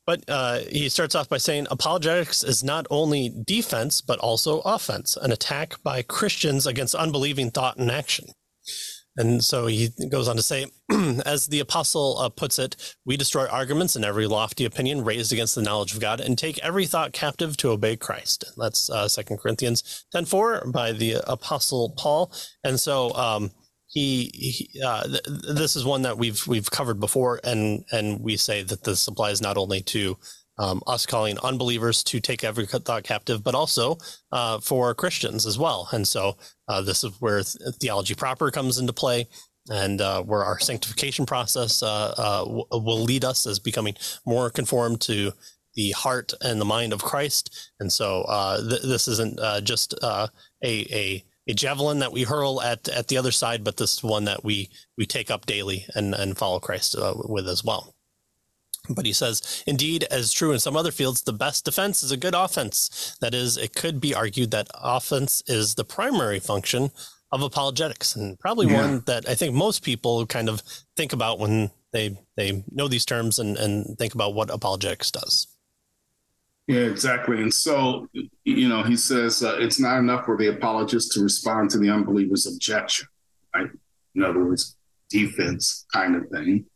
But he starts off by saying apologetics is not only defense, but also offense, an attack by Christians against unbelieving thought and action. And so he goes on to say, as the apostle puts it, we destroy arguments and every lofty opinion raised against the knowledge of God and take every thought captive to obey Christ. That's 2 Corinthians 10:4 by the apostle Paul. And so this is one that we've covered before, and we say that this applies not only to us calling unbelievers to take every thought captive, but also for Christians as well. And so this is where theology proper comes into play, and where our sanctification process will lead us as becoming more conformed to the heart and the mind of Christ. And so this isn't just a javelin that we hurl at the other side, but this is one that we take up daily and follow Christ with as well. But he says, indeed, as true in some other fields, the best defense is a good offense. That is, it could be argued that offense is the primary function of apologetics, and probably one that I think most people kind of think about when they know these terms and think about what apologetics does. Yeah, exactly. And so, he says it's not enough for the apologist to respond to the unbeliever's objection, right? In other words, defense kind of thing.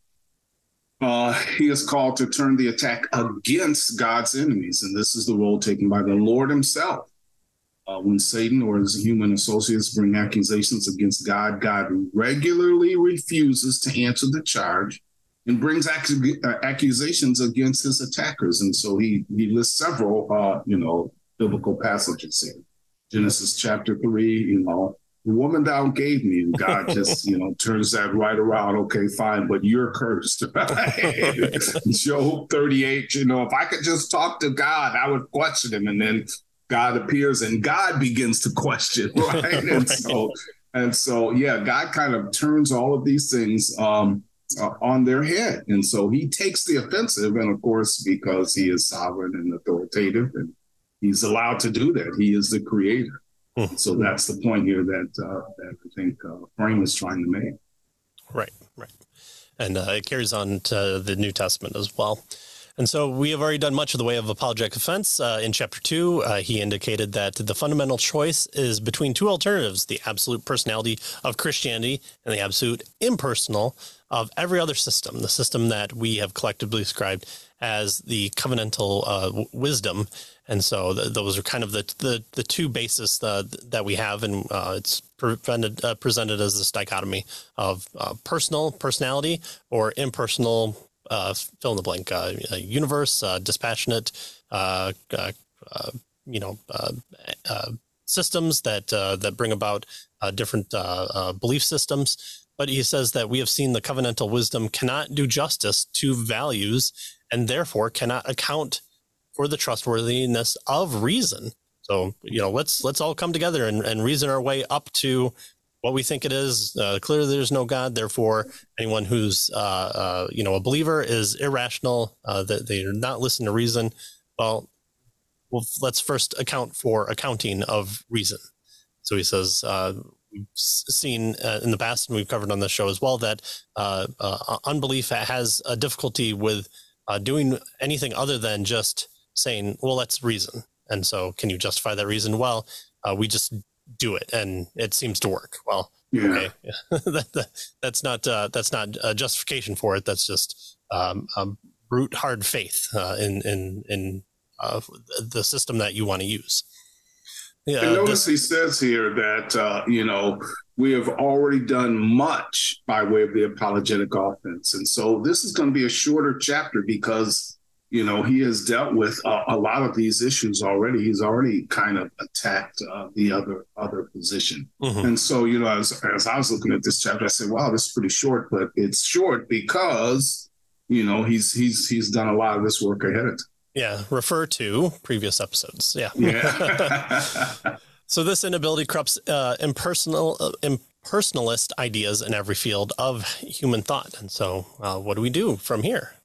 He is called to turn the attack against God's enemies, and this is the role taken by the Lord himself. When Satan or his human associates bring accusations against God, God regularly refuses to answer the charge and brings accusations against his attackers. And so he lists several, biblical passages here. Genesis chapter 3, the woman thou gave me, and God just, turns that right around. Okay, fine, but you're cursed. Right? Job 38, if I could just talk to God, I would question him. And then God appears and God begins to question, right? And so, God kind of turns all of these things on their head. And so he takes the offensive. And of course, because he is sovereign and authoritative, and he's allowed to do that. He is the creator. So that's the point here that I think Frame is trying to make. Right. And it carries on to the New Testament as well. And so we have already done much of the way of apologetic defense. In chapter 2, he indicated that the fundamental choice is between two alternatives, the absolute personality of Christianity and the absolute impersonal of every other system, the system that we have collectively described as the covenantal wisdom. And so those are kind of the two bases that we have, and it's presented as this dichotomy of personality or impersonal, fill in the blank, universe, dispassionate, systems that bring about different belief systems. But he says that we have seen the covenantal wisdom cannot do justice to values and therefore cannot account for the trustworthiness of reason. So, let's all come together and reason our way up to what we think it is. Clearly, there's no God. Therefore, anyone who's, a believer is irrational, that they are not listening to reason. Well, let's first account for accounting of reason. So he says, we've seen in the past, and we've covered on the show as well, that unbelief has a difficulty with doing anything other than just saying, well, let's reason. And so can you justify that reason? Well, we just do it and it seems to work. Well, okay. That's not a justification for it. That's just brute hard faith in the system that you want to use. Yeah, and notice he says here that, we have already done much by way of the apologetic offense. And so this is going to be a shorter chapter because, he has dealt with a lot of these issues already. He's already kind of attacked the other position. Mm-hmm. And so, as I was looking at this chapter, I said, wow, this is pretty short, but it's short because, he's done a lot of this work ahead of time. Yeah, refer to previous episodes. Yeah. So this inability corrupts impersonalist ideas in every field of human thought. And so what do we do from here?